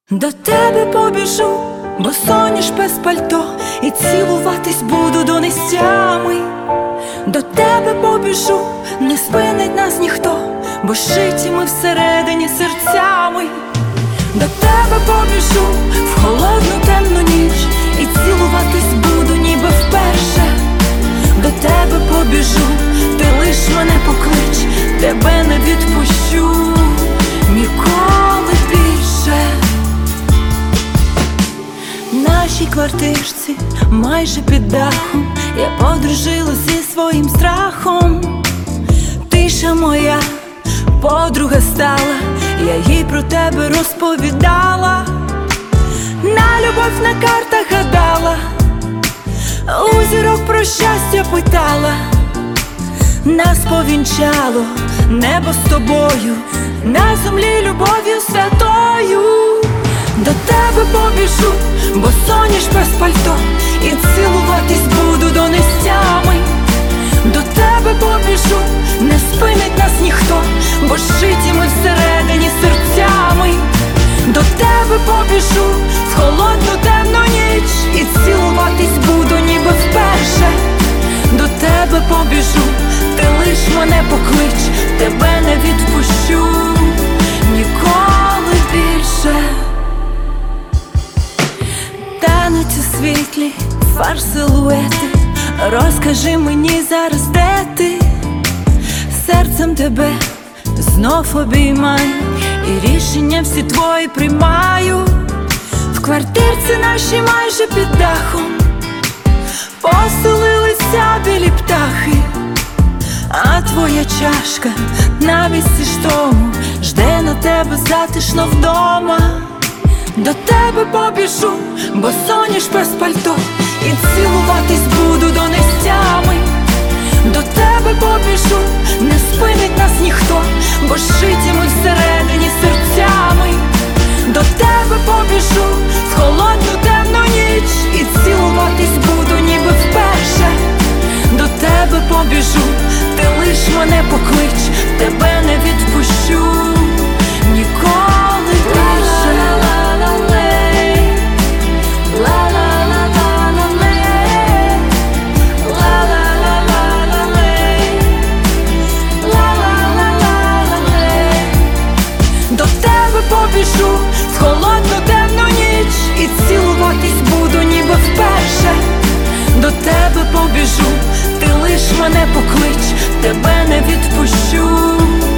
До тебе побіжу, бо соняш без пальто, і цілуватись буду до нестями. До тебе побіжу, не спинить нас ніхто, бо шиті ми всередині серцями. До тебе побіжу в холодну темну ніч, і цілуватись буду ніби вперше. До тебе побіжу, ти лиш мене поклич, тебе не відпущу ніколи більше. В нашій квартирці, майже під дахом, я подружилась зі своїм страхом. Тиша моя подруга стала, я їй про тебе розповідала. На любов на картах гадала, у зірок про щастя питала. Нас повінчало небо з тобою, на землі любов'ю святою. До тебе побіжу, бо соняш без пальто, і цілуватись буду до нестями. До тебе побіжу, не спинить нас ніхто, бо шиті ми всередині серцями. До тебе побіжу в холодну темну ніч, і цілуватись буду ніби вперше. До тебе побіжу, ти лиш мене поклич, тебе не відпущу ніколи більше. Тануть у світлі фар силуети, розкажи мені зараз, де ти. Серцем тебе знов обіймаю, і рішення всі твої приймаю. В квартирці нашій майже під дахом поселилися білі птахи, а твоя чашка на місці ж тому жде на тебе затишно вдома. До тебе побіжу, бо соняш без пальто, і цілуватись буду до нестями. До тебе побіжу, не спинить нас ніхто, бо шиті ми всередині серцями. До тебе побіжу в холодну темну ніч, і цілуватись буду ніби вперше. До тебе побіжу, ти лиш мене поклич, тебе не відпущу ніколи більше. Побіжу в холодну темну ніч, і цілуватись буду ніби вперше. До тебе побіжу, ти лиш мене поклич, тебе не відпущу.